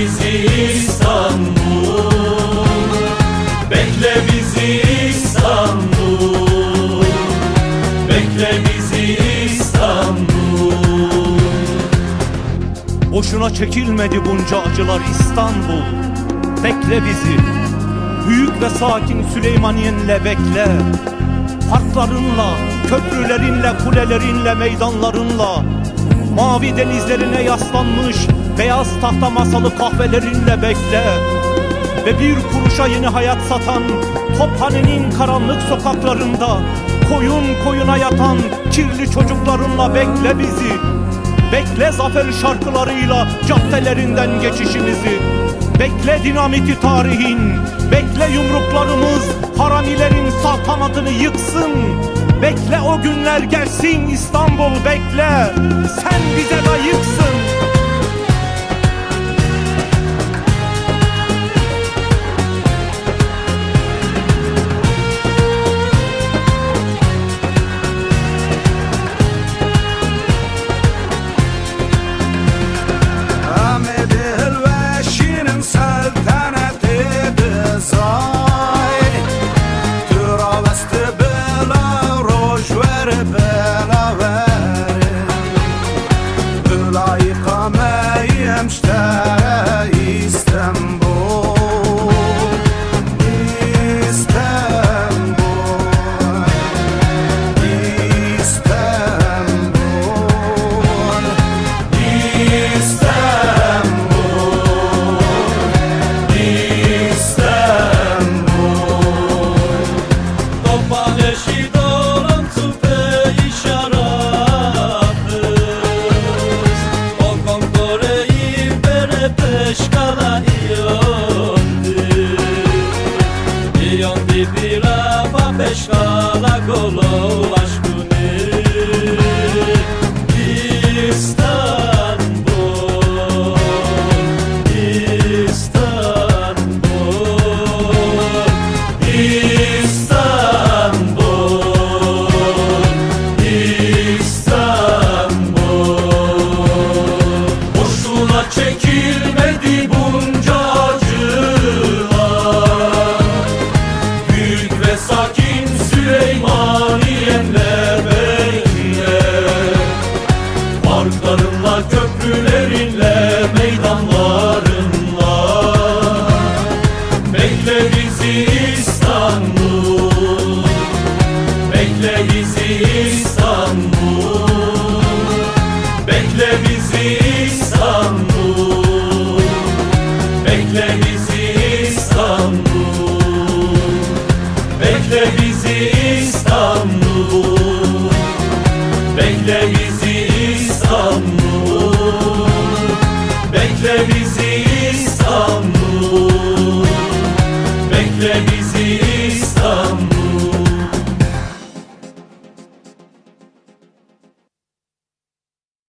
bizi İstanbul, bekle bizi İstanbul, bekle bizi İstanbul. Boşuna çekilmedi bunca acılar İstanbul, bekle bizi. Büyük ve sakin Süleymaniyenle bekle. Parklarınla, köprülerinle, kulelerinle, meydanlarınla, mavi denizlerine yaslanmış beyaz tahta masalı kahvelerinle bekle. Ve bir kuruşa yeni hayat satan Tophane'nin karanlık sokaklarında koyun koyuna yatan kirli çocuklarınla bekle bizi. Bekle zafer şarkılarıyla caddelerinden geçişimizi. Bekle dinamiti tarihin, bekle yumruklarımız haramilerin saltanatını yıksın. Bekle o günler gelsin İstanbul, bekle, sen bize layıksın. Peşkala kolu aşkını İstanbul, İstanbul, İstanbul, İstanbul. Boşuna çekilmedi bunca acılar, büyük ve sakin Süleymaniyenle bekle. Parklarınla, köprülerinle, meydanlarınla bekle bizi İstanbul, bekle bizi İstanbul, bekle bizi İstanbul, bekle bizi İstanbul, bekle bizi İstanbul.